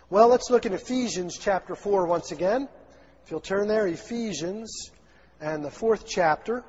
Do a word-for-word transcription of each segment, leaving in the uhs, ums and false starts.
Well, let's look at Ephesians chapter four once again. If you'll turn there, Ephesians and the fourth chapter.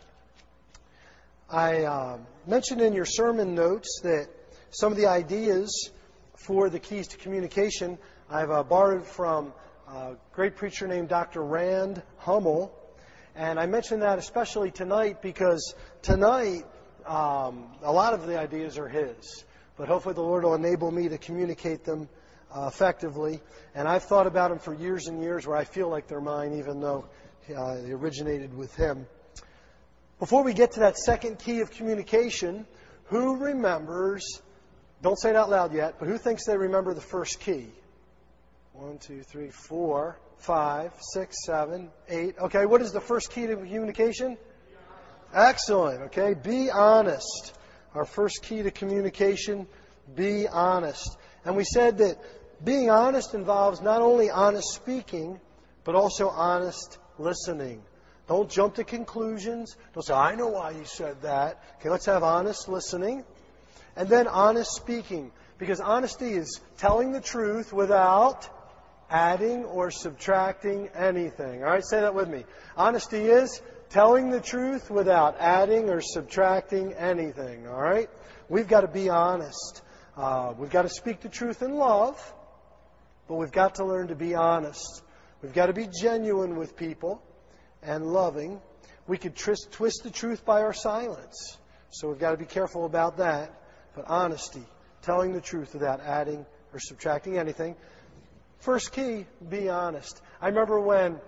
I uh, mentioned in your sermon notes that some of the ideas for the keys to communication I've uh, borrowed from a great preacher named Doctor Rand Hummel. And I mentioned that especially tonight because tonight um, a lot of the ideas are his. But hopefully the Lord will enable me to communicate them uh, effectively. And I've thought about them for years and years where I feel like they're mine even though uh, they originated with him. Before we get to that second key of communication, who remembers, don't say it out loud yet, but who thinks they remember the first key? One, two, three, four, five, six, seven, eight. Okay, what is the first key to communication? Excellent. Okay, be honest. Our first key to communication, be honest. And we said that being honest involves not only honest speaking, but also honest listening. Don't jump to conclusions. Don't say, I know why you said that. Okay, let's have honest listening. And then honest speaking. Because honesty is telling the truth without adding or subtracting anything. All right, say that with me. Honesty is telling the truth without adding or subtracting anything. All right? We've got to be honest. Uh, we've got to speak the truth in love, but we've got to learn to be honest. We've got to be genuine with people and loving. We could twist, twist the truth by our silence. So we've got to be careful about that. But honesty, telling the truth without adding or subtracting anything. First key, be honest. I remember when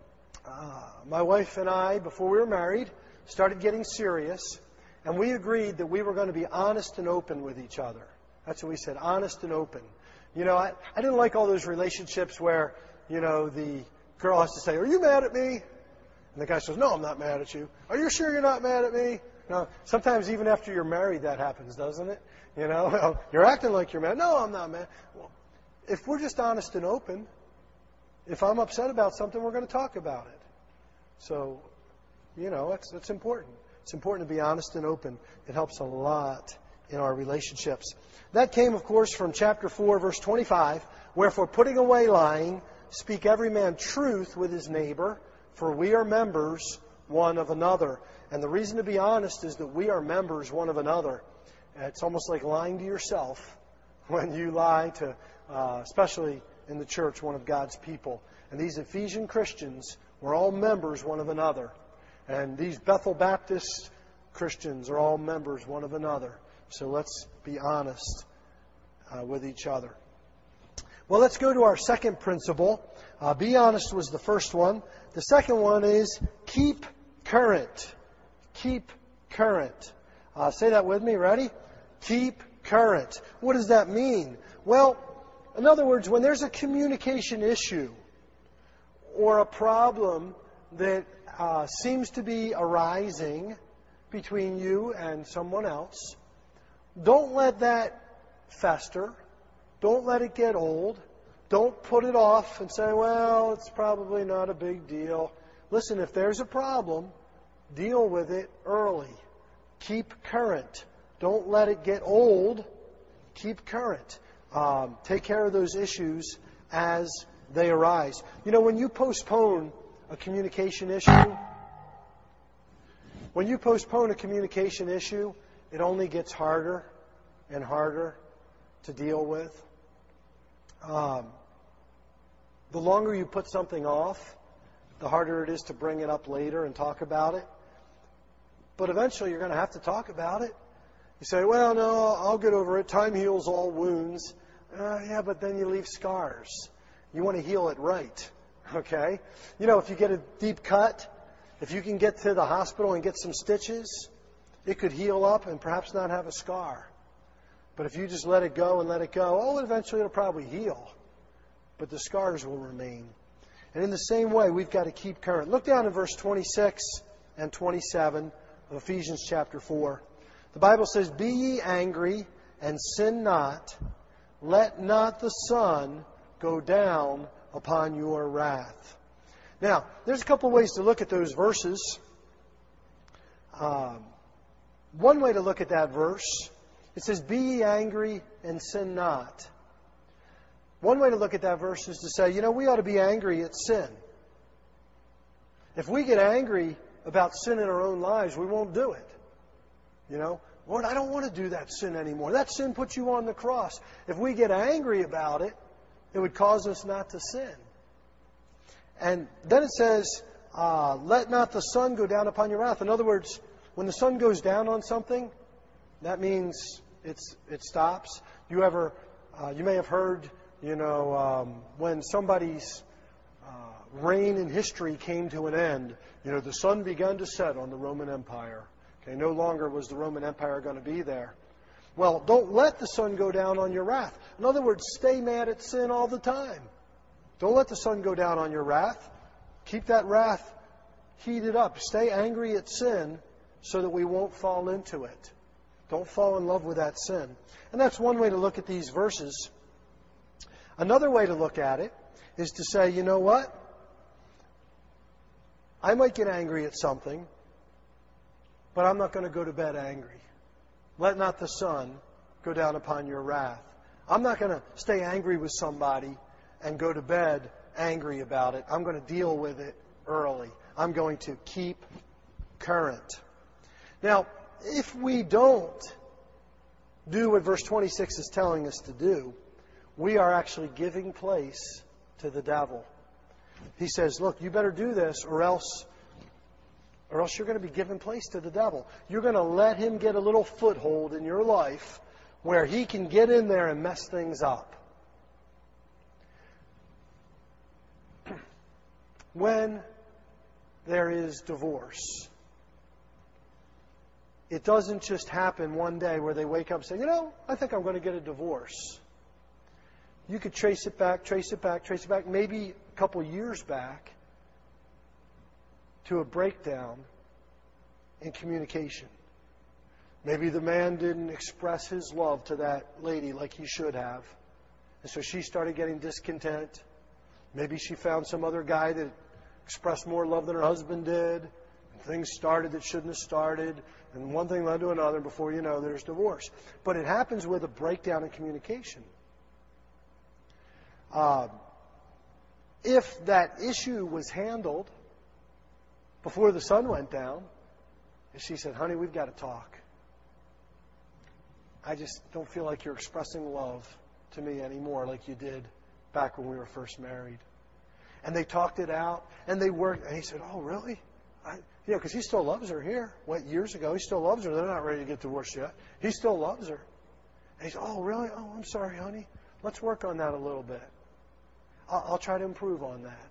uh, my wife and I, before we were married, started getting serious, and we agreed that we were going to be honest and open with each other. That's what we said, honest and open. You know, I, I didn't like all those relationships where, you know, the girl has to say, are you mad at me? And the guy says, no, I'm not mad at you. Are you sure you're not mad at me? No. Sometimes even after you're married, that happens, doesn't it? You know, you're acting like you're mad. No, I'm not mad. Well, if we're just honest and open, if I'm upset about something, we're going to talk about it. So, you know, that's, that's important. It's important to be honest and open. It helps a lot in our relationships. That came, of course, from chapter four, verse twenty-five. Wherefore, putting away lying, speak every man truth with his neighbor, for we are members one of another. And the reason to be honest is that we are members one of another. It's almost like lying to yourself when you lie to, uh, especially in the church, one of God's people. And these Ephesian Christians were all members one of another. And these Bethel Baptist Christians are all members one of another. So let's be honest uh, with each other. Well, let's go to our second principle. Uh, be honest was the first one. The second one is keep current. Keep current. Uh, say that with me. Ready? Keep current. What does that mean? Well, in other words, when there's a communication issue or a problem that uh, seems to be arising between you and someone else, don't let that fester. Don't let it get old. Don't put it off and say, well, it's probably not a big deal. Listen, if there's a problem, deal with it early. Keep current. Don't let it get old. Keep current. Um, take care of those issues as they arise. You know, when you postpone a communication issue, when you postpone a communication issue, it only gets harder and harder to deal with. Um, the longer you put something off, the harder it is to bring it up later and talk about it. But eventually you're going to have to talk about it. You say, well, no, I'll get over it. Time heals all wounds. Uh, yeah, but then you leave scars. You want to heal it right. Okay? You know, if you get a deep cut, if you can get to the hospital and get some stitches, it could heal up and perhaps not have a scar. But if you just let it go and let it go, oh, eventually it'll probably heal. But the scars will remain. And in the same way, we've got to keep current. Look down in verse twenty-six and twenty-seven of Ephesians chapter four. The Bible says, be ye angry and sin not. Let not the sun go down upon your wrath. Now, there's a couple ways to look at those verses. Um, one way to look at that verse, it says, be ye angry and sin not. One way to look at that verse is to say, you know, we ought to be angry at sin. If we get angry about sin in our own lives, we won't do it. You know, Lord, I don't want to do that sin anymore. That sin put you on the cross. If we get angry about it, it would cause us not to sin. And then it says, uh, let not the sun go down upon your wrath. In other words, when the sun goes down on something, that means it's it stops. You ever, uh, you may have heard, you know, um, when somebody's uh, reign in history came to an end, you know, the sun began to set on the Roman Empire. Okay, no longer was the Roman Empire going to be there. Well, don't let the sun go down on your wrath. In other words, stay mad at sin all the time. Don't let the sun go down on your wrath. Keep that wrath heated up. Stay angry at sin so that we won't fall into it. Don't fall in love with that sin. And that's one way to look at these verses. Another way to look at it is to say, you know what? I might get angry at something, but I'm not going to go to bed angry. Let not the sun go down upon your wrath. I'm not going to stay angry with somebody and go to bed angry about it. I'm going to deal with it early. I'm going to keep current. Now, if we don't do what verse twenty-six is telling us to do, we are actually giving place to the devil. He says, look, you better do this or else or else you're going to be giving place to the devil. You're going to let him get a little foothold in your life where he can get in there and mess things up. When there is divorce, it doesn't just happen one day where they wake up and say, you know, I think I'm going to get a divorce. You could trace it back, trace it back, trace it back, maybe a couple years back to a breakdown in communication. Maybe the man didn't express his love to that lady like he should have. And so she started getting discontent. Maybe she found some other guy that expressed more love than her husband did. And things started that shouldn't have started. And one thing led to another. Before you know, there's divorce. But it happens with a breakdown in communication. Uh, if that issue was handled before the sun went down, and she said, honey, we've got to talk. I just don't feel like you're expressing love to me anymore like you did back when we were first married. And they talked it out, and they worked. And he said, oh, really? I, you know, because he still loves her here. What, years ago, he still loves her. They're not ready to get divorced yet. He still loves her. And he said, oh, really? Oh, I'm sorry, honey. Let's work on that a little bit. I'll, I'll try to improve on that.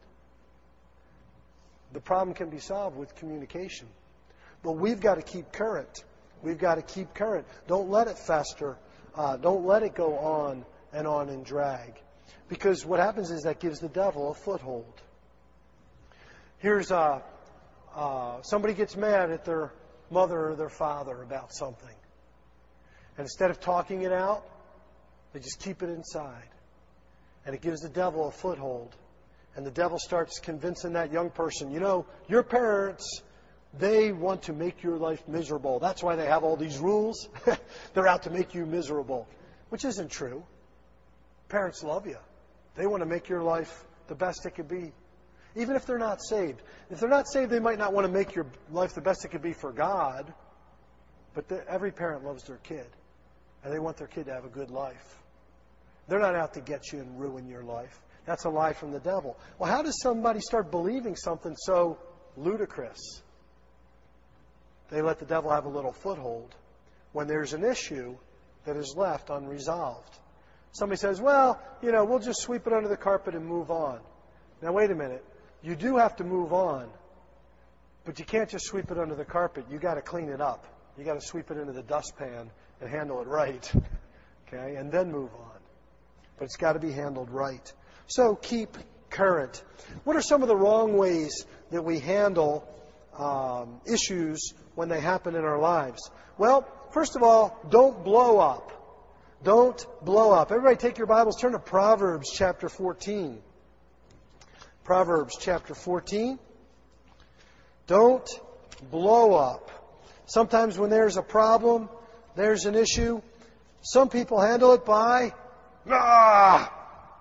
The problem can be solved with communication. But we've got to keep current. We've got to keep current. Don't let it fester. Uh, don't let it go on and on and drag. Because what happens is that gives the devil a foothold. Here's uh, uh, somebody gets mad at their mother or their father about something. And instead of talking it out, they just keep it inside. And it gives the devil a foothold. And the devil starts convincing that young person, you know, your parents, they want to make your life miserable. That's why they have all these rules. They're out to make you miserable, which isn't true. Parents love you. They want to make your life the best it could be, even if they're not saved. If they're not saved, they might not want to make your life the best it could be for God, but the, every parent loves their kid, and they want their kid to have a good life. They're not out to get you and ruin your life. That's a lie from the devil. Well, how does somebody start believing something so ludicrous? They let the devil have a little foothold when there's an issue that is left unresolved. Somebody says, well, you know, we'll just sweep it under the carpet and move on. Now, wait a minute. You do have to move on, but you can't just sweep it under the carpet. You got to clean it up. You got to sweep it into the dustpan and handle it right, okay, and then move on. But it's got to be handled right. So keep current. What are some of the wrong ways that we handle um, issues when they happen in our lives? Well, first of all, don't blow up. Don't blow up. Everybody take your Bibles, turn to Proverbs chapter fourteen. Proverbs chapter fourteen. Don't blow up. Sometimes when there's a problem, there's an issue, some people handle it by, ah,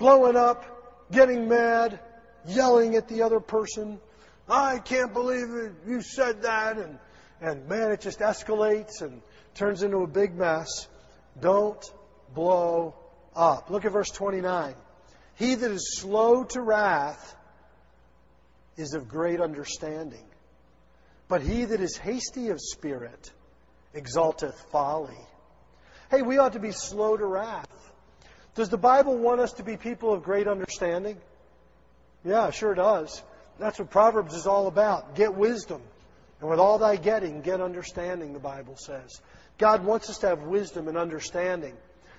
blowing up, getting mad, yelling at the other person. I can't believe it, you said that. And, and man, it just escalates and turns into a big mess. Don't blow up. Look at verse twenty-nine. He that is slow to wrath is of great understanding. But he that is hasty of spirit exalteth folly. Hey, we ought to be slow to wrath. Does the Bible want us to be people of great understanding? Yeah, sure does. That's what Proverbs is all about. Get wisdom. And with all thy getting, get understanding, the Bible says. God wants us to have wisdom and understanding.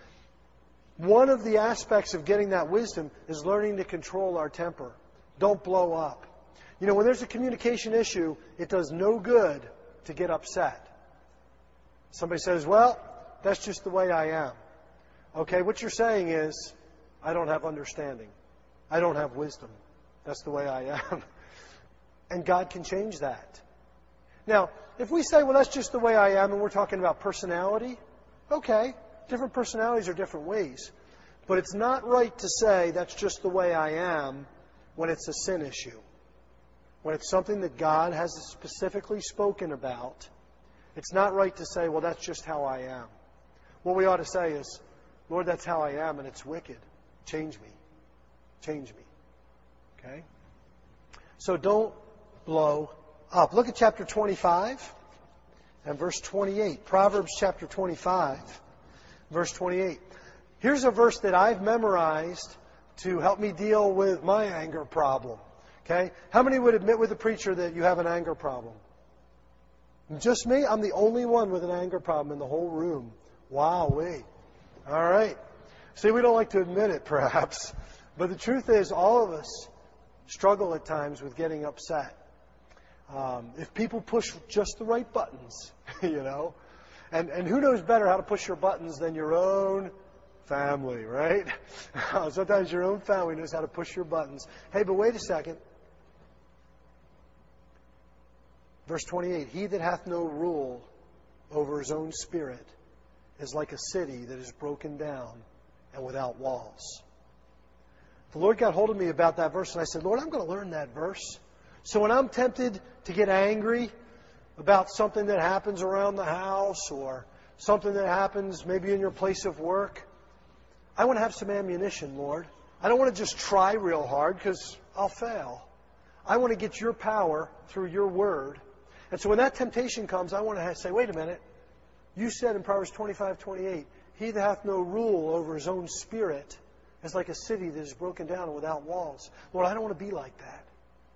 One of the aspects of getting that wisdom is learning to control our temper. Don't blow up. You know, when there's a communication issue, it does no good to get upset. Somebody says, well, that's just the way I am. Okay, what you're saying is, I don't have understanding. I don't have wisdom. That's the way I am. And God can change that. Now, if we say, well, that's just the way I am, and we're talking about personality, okay, different personalities are different ways. But it's not right to say that's just the way I am when it's a sin issue. When it's something that God has specifically spoken about, it's not right to say, well, that's just how I am. What we ought to say is, Lord, that's how I am, and it's wicked. Change me. Change me. Okay? So don't blow up. Look at chapter twenty-five and verse twenty-eight. Proverbs chapter twenty-five, verse twenty-eight. Here's a verse that I've memorized to help me deal with my anger problem. Okay? How many would admit with the preacher that you have an anger problem? Just me? I'm the only one with an anger problem in the whole room. Wow, wait. All right. See, we don't like to admit it, perhaps. But the truth is, all of us struggle at times with getting upset. Um, if people push just the right buttons, you know. And, and who knows better how to push your buttons than your own family, right? Sometimes your own family knows how to push your buttons. Hey, but wait a second. Verse twenty-eight, he that hath no rule over his own spirit is like a city that is broken down and without walls. The Lord got hold of me about that verse, and I said, Lord, I'm going to learn that verse. So when I'm tempted to get angry about something that happens around the house or something that happens maybe in your place of work, I want to have some ammunition, Lord. I don't want to just try real hard because I'll fail. I want to get your power through your word. And so when that temptation comes, I want to say, wait a minute. You said in Proverbs twenty-five twenty-eight, he that hath no rule over his own spirit is like a city that is broken down and without walls. Lord, I don't want to be like that.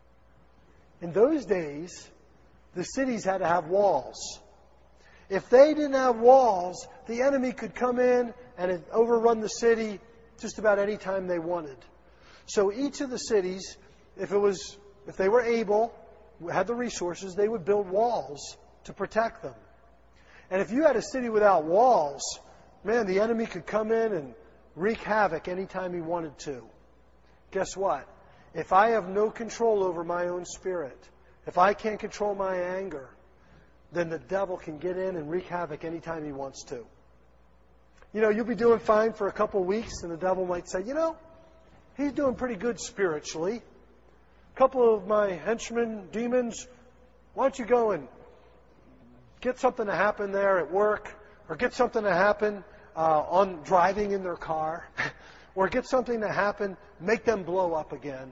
In those days, the cities had to have walls. If they didn't have walls, the enemy could come in and overrun the city just about any time they wanted. So each of the cities, if it was, if they were able, had the resources, they would build walls to protect them. And if you had a city without walls, man, the enemy could come in and wreak havoc anytime he wanted to. Guess what? If I have no control over my own spirit, if I can't control my anger, then the devil can get in and wreak havoc anytime he wants to. You know, you'll be doing fine for a couple of weeks, and the devil might say, you know, he's doing pretty good spiritually. A couple of my henchmen, demons, why don't you go and get something to happen there at work, or get something to happen uh, on driving in their car, or get something to happen, make them blow up again.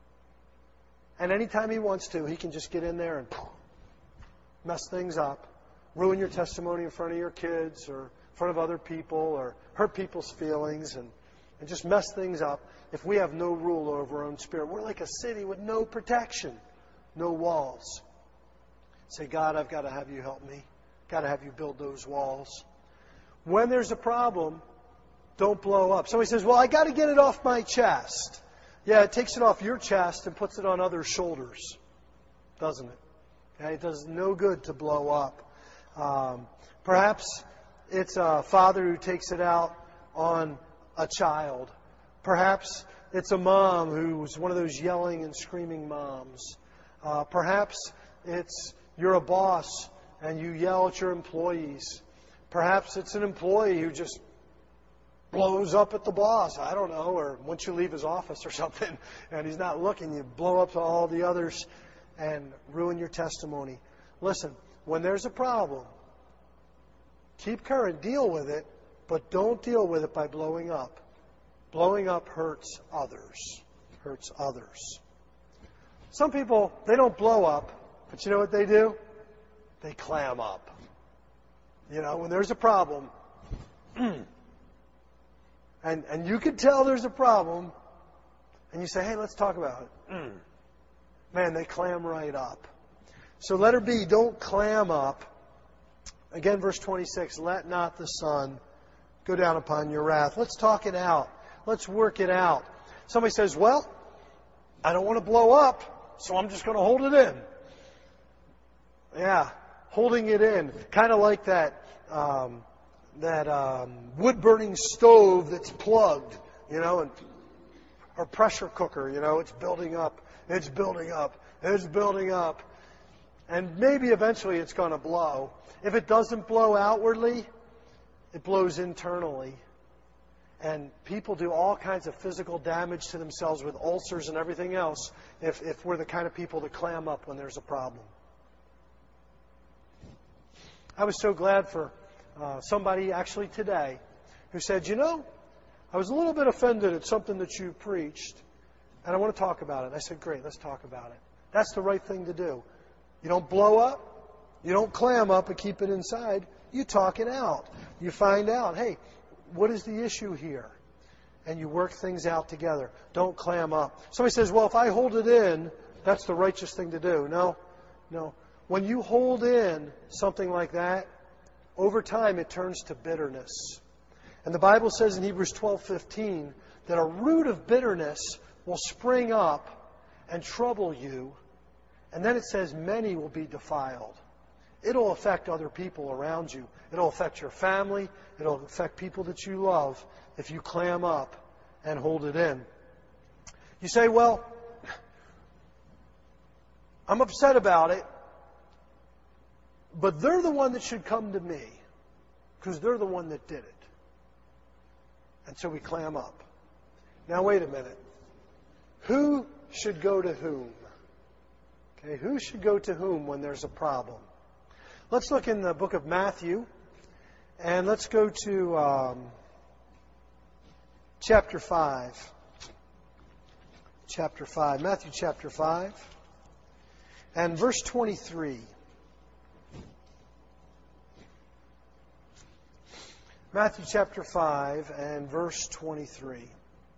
And anytime he wants to, he can just get in there and mess things up, ruin your testimony in front of your kids or in front of other people, or hurt people's feelings, and, and just mess things up. If we have no rule over our own spirit, we're like a city with no protection, no walls. Say, God, I've got to have you help me. Got to have you build those walls. When there's a problem, don't blow up. Somebody says, well, I got to get it off my chest. Yeah, it takes it off your chest and puts it on others' shoulders, doesn't it? Okay, it does no good to blow up. Um, perhaps it's a father who takes it out on a child. Perhaps it's a mom who's one of those yelling and screaming moms. Uh, perhaps it's you're a boss and you yell at your employees. Perhaps it's an employee who just blows up at the boss, I don't know, or once you leave his office or something and he's not looking, you blow up to all the others and ruin your testimony. Listen, when there's a problem, keep current, deal with it, but don't deal with it by blowing up. Blowing up hurts others. Hurts others. Some people, they don't blow up, but you know what they do? They clam up. You know, when there's a problem, and and you can tell there's a problem, and you say, hey, let's talk about it. Mm. Man, they clam right up. So letter B, don't clam up. Again, verse twenty-six, let not the sun go down upon your wrath. Let's talk it out. Let's work it out. Somebody says, well, I don't want to blow up, so I'm just going to hold it in. Yeah, holding it in. Kind of like that um, that um, wood-burning stove that's plugged, you know, and, or pressure cooker, you know, it's building up, it's building up, it's building up. And maybe eventually it's going to blow. If it doesn't blow outwardly, it blows internally. And people do all kinds of physical damage to themselves with ulcers and everything else if, if we're the kind of people that clam up when there's a problem. I was so glad for uh, somebody actually today who said, you know, I was a little bit offended at something that you preached, and I want to talk about it. I said, great, let's talk about it. That's the right thing to do. You don't blow up. You don't clam up and keep it inside. You talk it out. You find out, hey, what is the issue here? And you work things out together. Don't clam up. Somebody says, well, if I hold it in, that's the righteous thing to do. No, no. When you hold in something like that, over time it turns to bitterness. And the Bible says in Hebrews twelve fifteen that a root of bitterness will spring up and trouble you. And then it says many will be defiled. It'll affect other people around you. It'll affect your family. It'll affect people that you love if you clam up and hold it in. You say, well, I'm upset about it, but they're the one that should come to me because they're the one that did it. And so we clam up. Now, wait a minute. Who should go to whom? Okay, who should go to whom when there's a problem? Let's look in the book of Matthew, and let's go to um, chapter five. Chapter five. Matthew chapter five, and verse twenty-three. Matthew chapter five and verse twenty-three.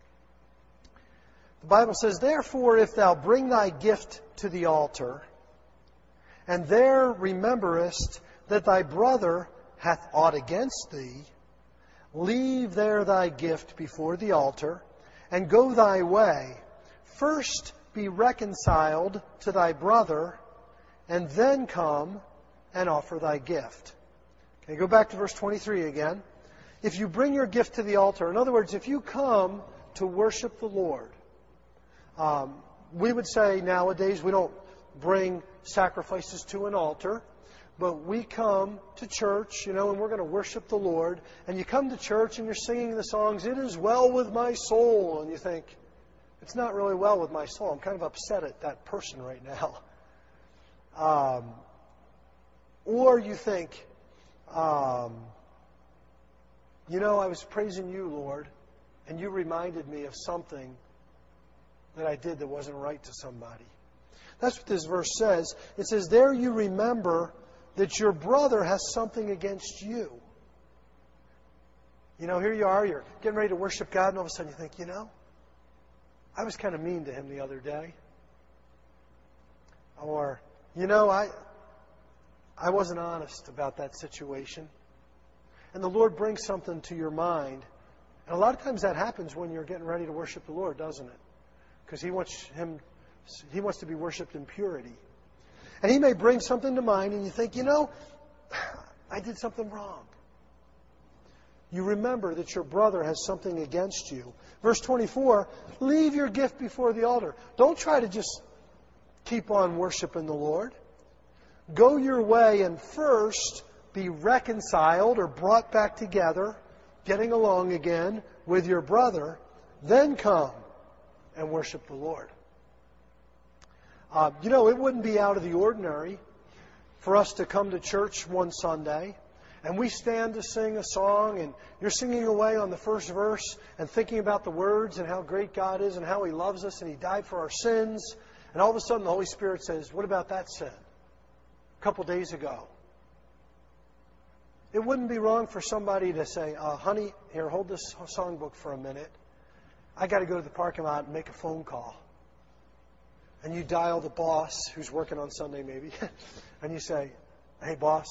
The Bible says, therefore, if thou bring thy gift to the altar, and there rememberest that thy brother hath aught against thee, leave there thy gift before the altar, and go thy way. First be reconciled to thy brother, and then come and offer thy gift. Okay, go back to verse twenty-three again. If you bring your gift to the altar, in other words, if you come to worship the Lord, um, we would say nowadays we don't bring sacrifices to an altar, but we come to church, you know, and we're going to worship the Lord. And you come to church and you're singing the songs, "It is well with my soul," and you think, it's not really well with my soul. I'm kind of upset at that person right now. Um, or you think, um, you know, I was praising you, Lord, and you reminded me of something that I did that wasn't right to somebody. That's what this verse says. It says, there you remember that your brother has something against you. You know, here you are, you're getting ready to worship God, and all of a sudden you think, you know, I was kind of mean to him the other day. Or, you know, I I wasn't honest about that situation. And the Lord brings something to your mind. And a lot of times that happens when you're getting ready to worship the Lord, doesn't it? Because He wants him, He wants to be worshipped in purity. And He may bring something to mind, and you think, you know, I did something wrong. You remember that your brother has something against you. Verse twenty-four, leave your gift before the altar. Don't try to just keep on worshiping the Lord. Go your way and first be reconciled or brought back together getting along again with your brother, then come and worship the Lord. Uh, you know, it wouldn't be out of the ordinary for us to come to church one Sunday and we stand to sing a song and you're singing away on the first verse and thinking about the words and how great God is and how He loves us and He died for our sins. And all of a sudden the Holy Spirit says, what about that sin? A couple days ago. It wouldn't be wrong for somebody to say, uh, honey, here, hold this songbook for a minute. I got to go to the parking lot and make a phone call. And you dial the boss, who's working on Sunday maybe, and you say, hey, boss,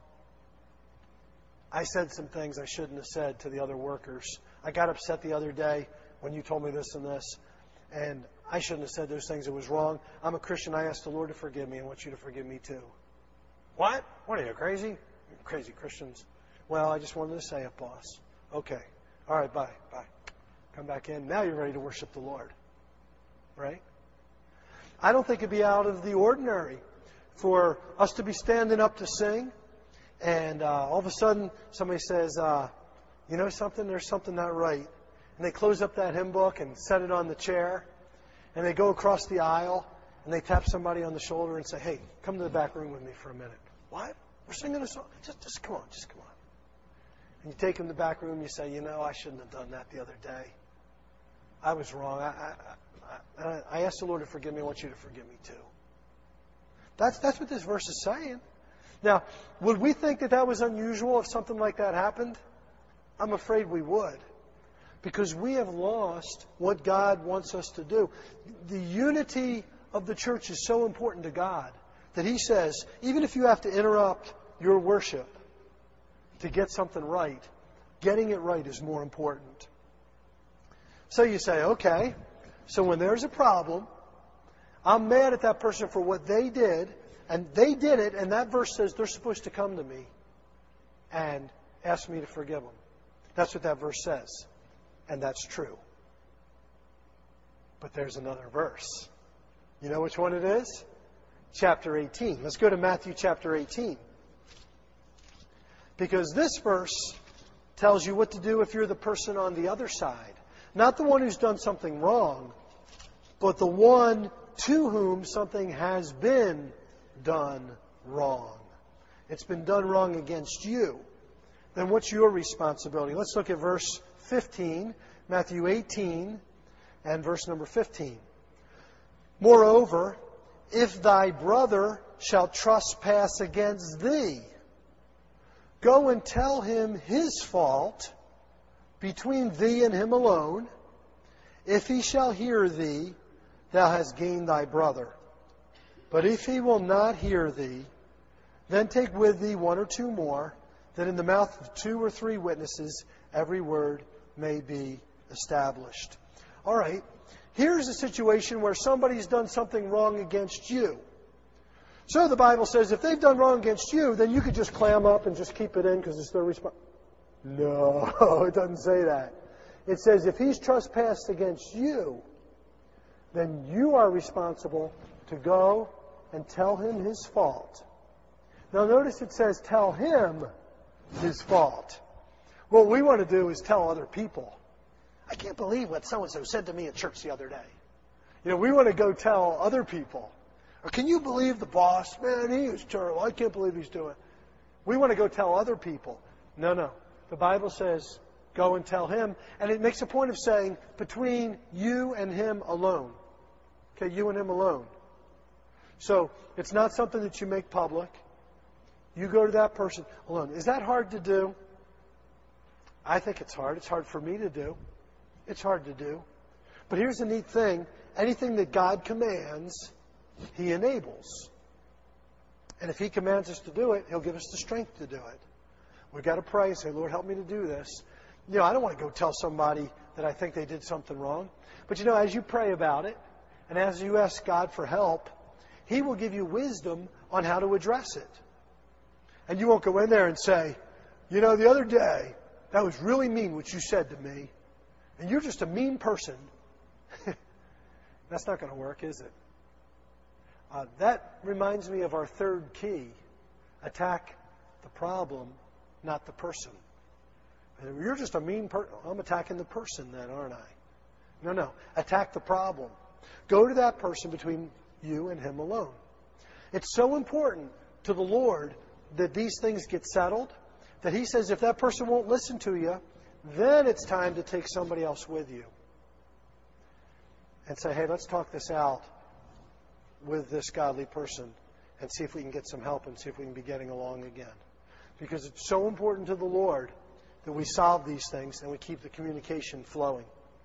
I said some things I shouldn't have said to the other workers. I got upset the other day when you told me this and this, and I shouldn't have said those things. It was wrong. I'm a Christian. I ask the Lord to forgive me. I want you to forgive me too. What? What are you, crazy? Crazy Christians. Well, I just wanted to say it, boss. Okay. All right, bye. Bye. Come back in. Now you're ready to worship the Lord. Right? I don't think it'd be out of the ordinary for us to be standing up to sing, and uh, all of a sudden somebody says, uh, you know something? There's something not right. And they close up that hymn book and set it on the chair, and they go across the aisle, and they tap somebody on the shoulder and say, hey, come to the back room with me for a minute. What? We're singing a song. Just, just come on, just come on. And you take them to the back room, you say, you know, I shouldn't have done that the other day. I was wrong. I, I, I, I asked the Lord to forgive me. I want you to forgive me too. That's, that's what this verse is saying. Now, would we think that that was unusual if something like that happened? I'm afraid we would. Because we have lost what God wants us to do. The unity of the church is so important to God that He says, even if you have to interrupt your worship to get something right, getting it right is more important. So you say, okay, so when there's a problem, I'm mad at that person for what they did, and they did it, and that verse says they're supposed to come to me and ask me to forgive them. That's what that verse says, and that's true. But there's another verse. You know which one it is? Chapter eighteen. Let's go to Matthew chapter eighteen. Because this verse tells you what to do if you're the person on the other side. Not the one who's done something wrong, but the one to whom something has been done wrong. It's been done wrong against you. Then what's your responsibility? Let's look at verse fifteen, Matthew eighteen, and verse number fifteen. Moreover, if thy brother shall trespass against thee, go and tell him his fault between thee and him alone. If he shall hear thee, thou hast gained thy brother. But if he will not hear thee, then take with thee one or two more, that in the mouth of two or three witnesses every word may be established. All right, here's a situation where somebody's done something wrong against you. So the Bible says if they've done wrong against you, then you could just clam up and just keep it in because it's their response. No, it doesn't say that. It says if he's trespassed against you, then you are responsible to go and tell him his fault. Now notice it says tell him his fault. What we want to do is tell other people. I can't believe what so-and-so said to me at church the other day. You know, we want to go tell other people. Or can you believe the boss? Man, he is terrible. I can't believe he's doing it. We want to go tell other people. No, no. The Bible says go and tell him. And it makes a point of saying between you and him alone. Okay, you and him alone. So it's not something that you make public. You go to that person alone. Is that hard to do? I think it's hard. It's hard for me to do. It's hard to do. But here's the neat thing. Anything that God commands, He enables. And if He commands us to do it, He'll give us the strength to do it. We've got to pray and say, Lord, help me to do this. You know, I don't want to go tell somebody that I think they did something wrong. But you know, as you pray about it, and as you ask God for help, He will give you wisdom on how to address it. And you won't go in there and say, you know, the other day, that was really mean what you said to me. And you're just a mean person. That's not going to work, is it? Uh, that reminds me of our third key. Attack the problem, not the person. And you're just a mean person. I'm attacking the person then, aren't I? No, no. Attack the problem. Go to that person between you and him alone. It's so important to the Lord that these things get settled, that He says if that person won't listen to you, then it's time to take somebody else with you. And say, hey, let's talk this out with this godly person and see if we can get some help and see if we can be getting along again. Because it's so important to the Lord that we solve these things and we keep the communication flowing.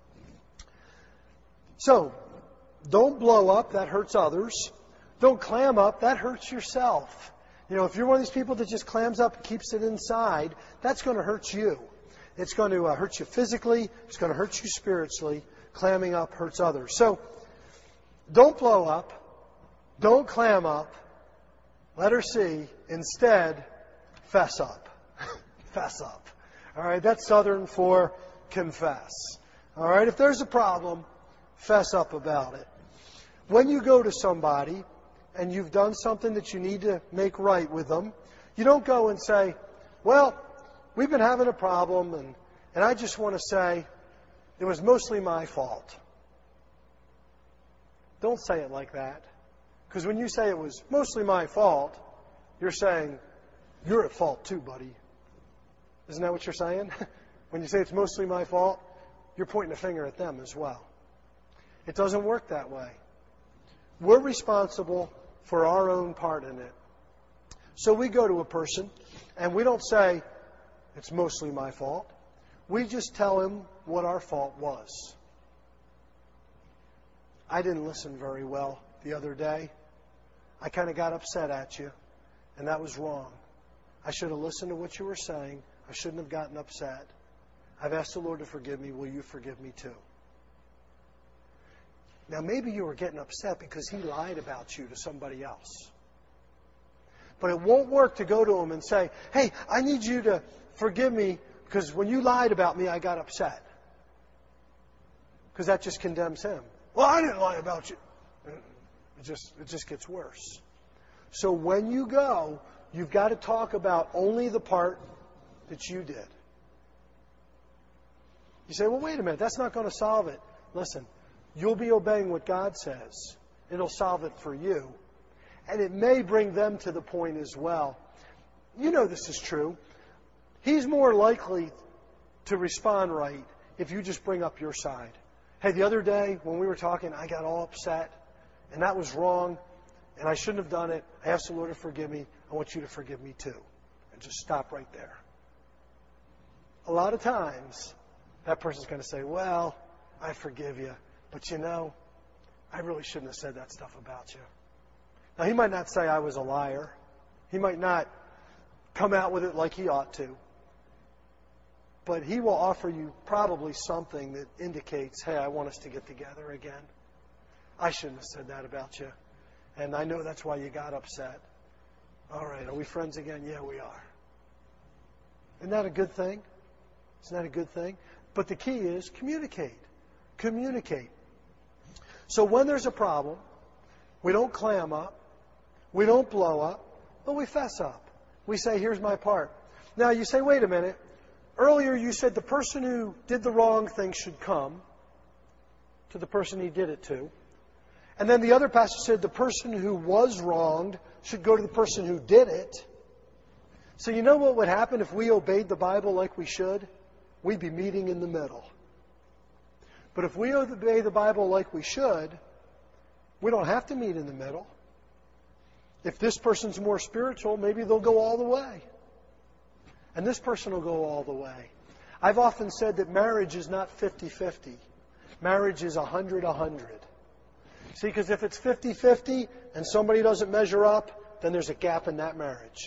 So, don't blow up. That hurts others. Don't clam up. That hurts yourself. You know, if you're one of these people that just clams up and keeps it inside, that's going to hurt you. It's going to uh, hurt you physically. It's going to hurt you spiritually. Clamming up hurts others. So, don't blow up. Don't clam up. Letter C. Instead, fess up. Fess up. All right, that's Southern for confess. All right, if there's a problem, fess up about it. When you go to somebody and you've done something that you need to make right with them, you don't go and say, well, we've been having a problem and, and I just want to say it was mostly my fault. Don't say it like that. Because when you say it was mostly my fault, you're saying, you're at fault too, buddy. Isn't that what you're saying? When you say it's mostly my fault, you're pointing a finger at them as well. It doesn't work that way. We're responsible for our own part in it. So we go to a person and we don't say, it's mostly my fault. We just tell him what our fault was. I didn't listen very well the other day. I kind of got upset at you, and that was wrong. I should have listened to what you were saying. I shouldn't have gotten upset. I've asked the Lord to forgive me. Will you forgive me too? Now, maybe you were getting upset because he lied about you to somebody else. But it won't work to go to him and say, hey, I need you to forgive me because when you lied about me, I got upset. Because that just condemns him. Well, I didn't lie about you. It just, it just gets worse. So when you go, you've got to talk about only the part that you did. You say, well, wait a minute, that's not going to solve it. Listen, you'll be obeying what God says. It'll solve it for you. And it may bring them to the point as well. You know this is true. He's more likely to respond right if you just bring up your side. Hey, the other day when we were talking, I got all upset. And that was wrong. And I shouldn't have done it. I asked the Lord to forgive me. I want you to forgive me too. And just stop right there. A lot of times, that person's going to say, well, I forgive you. But you know, I really shouldn't have said that stuff about you. Now, he might not say I was a liar. He might not come out with it like he ought to. But he will offer you probably something that indicates, hey, I want us to get together again. I shouldn't have said that about you. And I know that's why you got upset. All right, are we friends again? Yeah, we are. Isn't that a good thing? Isn't that a good thing? But the key is communicate. Communicate. So when there's a problem, we don't clam up. We don't blow up. But we fess up. We say, here's my part. Now you say, wait a minute. Earlier you said the person who did the wrong thing should come to the person he did it to. And then the other pastor said the person who was wronged should go to the person who did it. So you know what would happen if we obeyed the Bible like we should? We'd be meeting in the middle. But if we obey the Bible like we should, we don't have to meet in the middle. If this person's more spiritual, maybe they'll go all the way. And this person will go all the way. I've often said that marriage is not fifty-fifty. Marriage is one hundred one hundred. See, because if it's fifty-fifty and somebody doesn't measure up, then there's a gap in that marriage.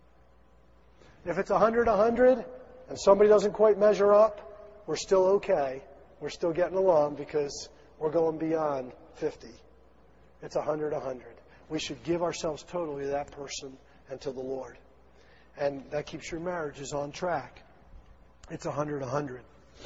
If it's one hundred one hundred and somebody doesn't quite measure up, we're still okay. We're still getting along because we're going beyond fifty. It's one hundred one hundred. We should give ourselves totally to that person and to the Lord. And that keeps your marriages on track. It's one hundred one hundred.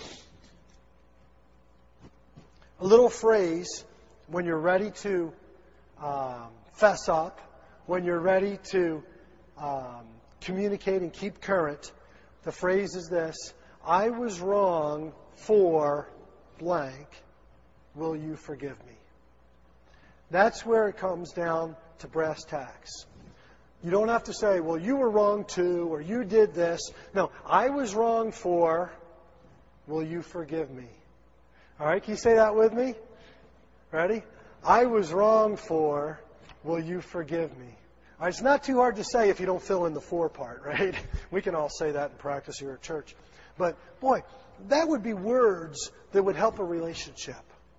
A little phrase when you're ready to um, fess up, when you're ready to um, communicate and keep current, the phrase is this: I was wrong for blank. Will you forgive me? That's where it comes down to brass tacks. You don't have to say, well, you were wrong too, or you did this. No, I was wrong for, will you forgive me? All right, can you say that with me? Ready? I was wrong for, will you forgive me? All right, it's not too hard to say if you don't fill in the for part, right? We can all say that in practice here at church. But, boy, that would be words that would help a relationship.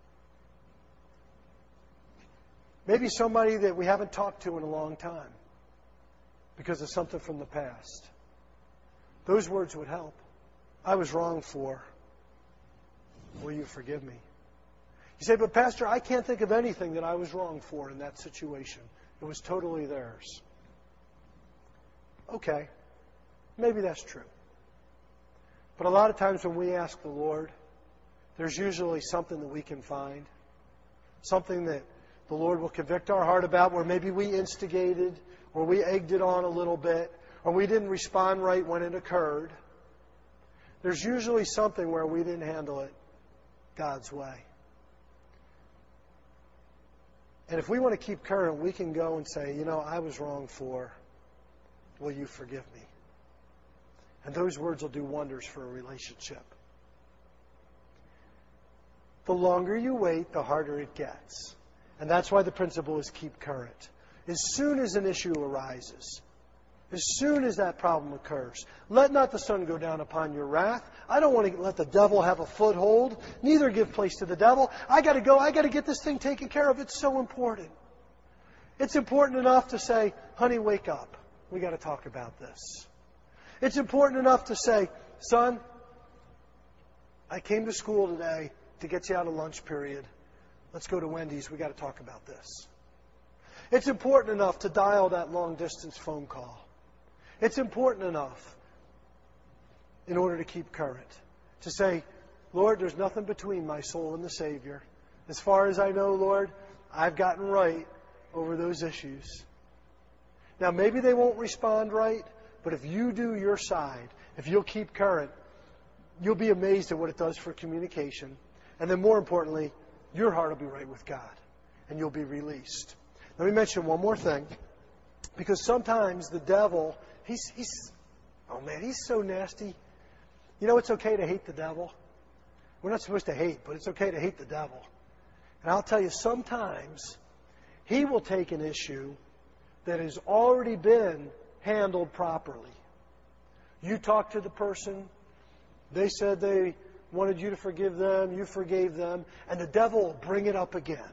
Maybe somebody that we haven't talked to in a long time because of something from the past. Those words would help. I was wrong for, will you forgive me? You say, but Pastor, I can't think of anything that I was wrong for in that situation. It was totally theirs. Okay, maybe that's true. But a lot of times when we ask the Lord, there's usually something that we can find, something that the Lord will convict our heart about, where maybe we instigated, or we egged it on a little bit, or we didn't respond right when it occurred. There's usually something where we didn't handle it God's way. And if we want to keep current, we can go and say, you know, I was wrong for, will you forgive me? And those words will do wonders for a relationship. The longer you wait, the harder it gets. And that's why the principle is keep current. As soon as an issue arises, as soon as that problem occurs, let not the sun go down upon your wrath. I don't want to let the devil have a foothold. Neither give place to the devil. I got to go. I got to get this thing taken care of. It's so important. It's important enough to say, honey, wake up. We got to talk about this. It's important enough to say, son, I came to school today to get you out of lunch period. Let's go to Wendy's. We got to talk about this. It's important enough to dial that long-distance phone call. It's important enough in order to keep current. To say, Lord, there's nothing between my soul and the Savior. As far as I know, Lord, I've gotten right over those issues. Now, maybe they won't respond right, but if you do your side, if you'll keep current, you'll be amazed at what it does for communication. And then more importantly, your heart will be right with God, and you'll be released. Let me mention one more thing, because sometimes the devil, he's, he's, oh man, he's so nasty. You know, it's okay to hate the devil. We're not supposed to hate, but it's okay to hate the devil. And I'll tell you, sometimes he will take an issue that has already been handled properly. You talk to the person, they said they wanted you to forgive them, you forgave them, and the devil will bring it up again.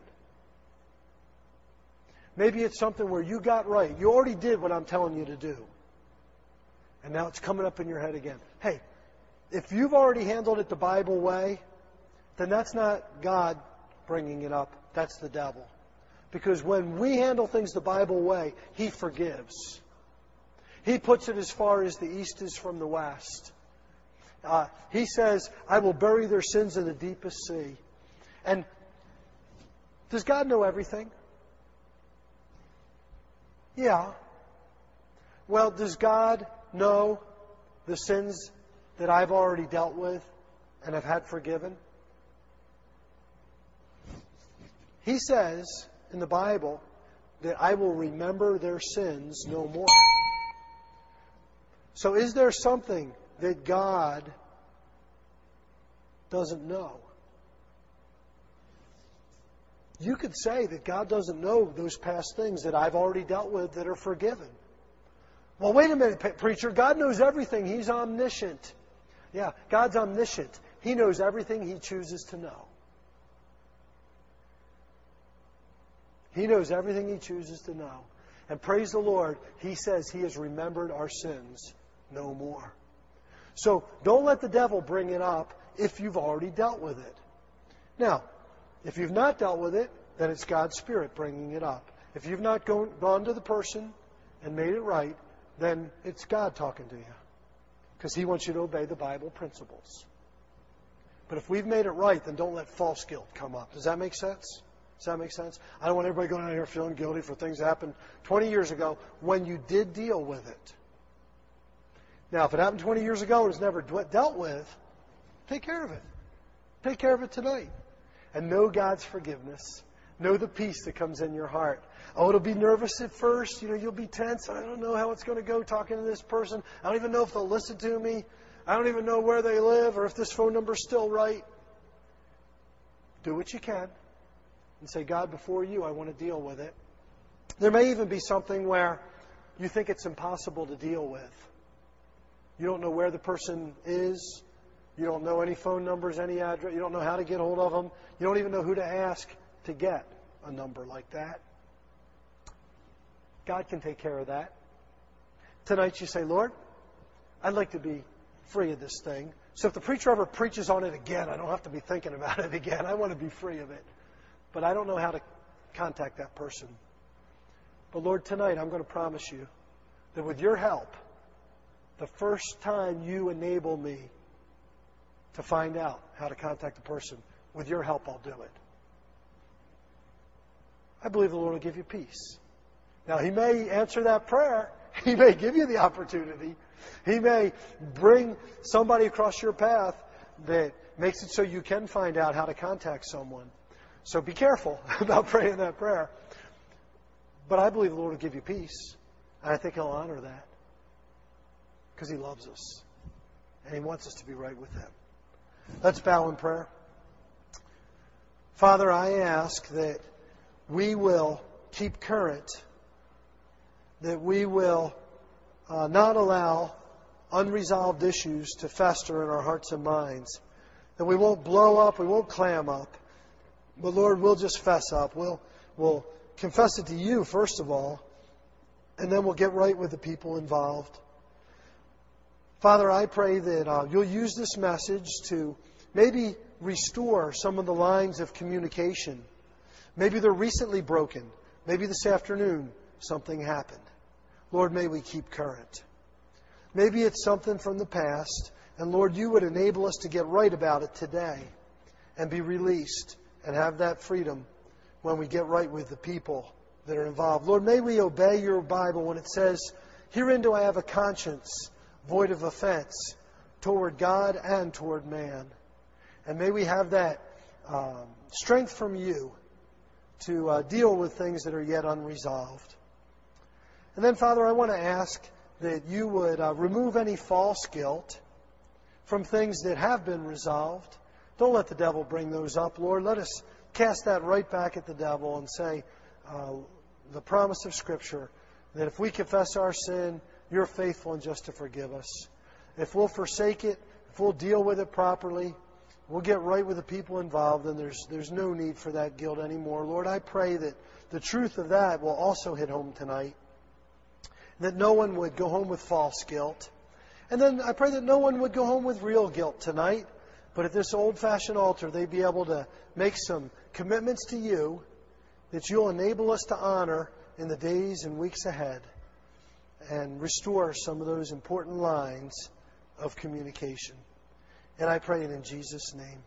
Maybe it's something where you got right. You already did what I'm telling you to do. And now it's coming up in your head again. Hey, if you've already handled it the Bible way, then that's not God bringing it up. That's the devil. Because when we handle things the Bible way, He forgives. He puts it as far as the east is from the west. Uh, he says, I will bury their sins in the deepest sea. And does God know everything? Yeah. Well, does God know the sins that I've already dealt with and have had forgiven? He says in the Bible that I will remember their sins no more. So is there something that God doesn't know? You could say that God doesn't know those past things that I've already dealt with that are forgiven. Well, wait a minute, preacher. God knows everything. He's omniscient. Yeah, God's omniscient. He knows everything He chooses to know. He knows everything He chooses to know. And praise the Lord, He says He has remembered our sins no more. So don't let the devil bring it up if you've already dealt with it. Now, if you've not dealt with it, then it's God's Spirit bringing it up. If you've not gone, gone to the person and made it right, then it's God talking to you. Because He wants you to obey the Bible principles. But if we've made it right, then don't let false guilt come up. Does that make sense? Does that make sense? I don't want everybody going out here feeling guilty for things that happened twenty years ago when you did deal with it. Now, if it happened twenty years ago and was never dealt with, take care of it. Take care of it tonight. And know God's forgiveness. Know the peace that comes in your heart. Oh, it'll be nervous at first. You know, you'll be tense. I don't know how it's going to go talking to this person. I don't even know if they'll listen to me. I don't even know where they live or if this phone number's still right. Do what you can and say, God, before you, I want to deal with it. There may even be something where you think it's impossible to deal with. You don't know where the person is. You don't know any phone numbers, any address. You don't know how to get hold of them. You don't even know who to ask to get a number like that. God can take care of that. Tonight you say, Lord, I'd like to be free of this thing. So if the preacher ever preaches on it again, I don't have to be thinking about it again. I want to be free of it. But I don't know how to contact that person. But Lord, tonight I'm going to promise you that with your help, the first time you enable me to find out how to contact the person, with your help I'll do it. I believe the Lord will give you peace. Now, He may answer that prayer. He may give you the opportunity. He may bring somebody across your path that makes it so you can find out how to contact someone. So be careful about praying that prayer. But I believe the Lord will give you peace. And I think He'll honor that. Because He loves us. And He wants us to be right with Him. Let's bow in prayer. Father, I ask that we will keep current, that we will uh, not allow unresolved issues to fester in our hearts and minds, that we won't blow up, we won't clam up, but Lord, we'll just fess up. We'll, we'll confess it to You, first of all, and then we'll get right with the people involved. Father, I pray that uh, You'll use this message to maybe restore some of the lines of communication. Maybe they're recently broken. Maybe this afternoon something happened. Lord, may we keep current. Maybe it's something from the past, and Lord, You would enable us to get right about it today and be released and have that freedom when we get right with the people that are involved. Lord, may we obey Your Bible when it says, herein do I have a conscience void of offense toward God and toward man. And may we have that um, strength from You to uh, deal with things that are yet unresolved. And then, Father, I want to ask that You would uh, remove any false guilt from things that have been resolved. Don't let the devil bring those up, Lord. Let us cast that right back at the devil and say uh, the promise of Scripture that if we confess our sin, You're faithful and just to forgive us. If we'll forsake it, if we'll deal with it properly, we'll get right with the people involved, and there's there's no need for that guilt anymore. Lord, I pray that the truth of that will also hit home tonight, that no one would go home with false guilt. And then I pray that no one would go home with real guilt tonight, but at this old-fashioned altar, they'd be able to make some commitments to You that You'll enable us to honor in the days and weeks ahead, and restore some of those important lines of communication. And I pray it in Jesus' name.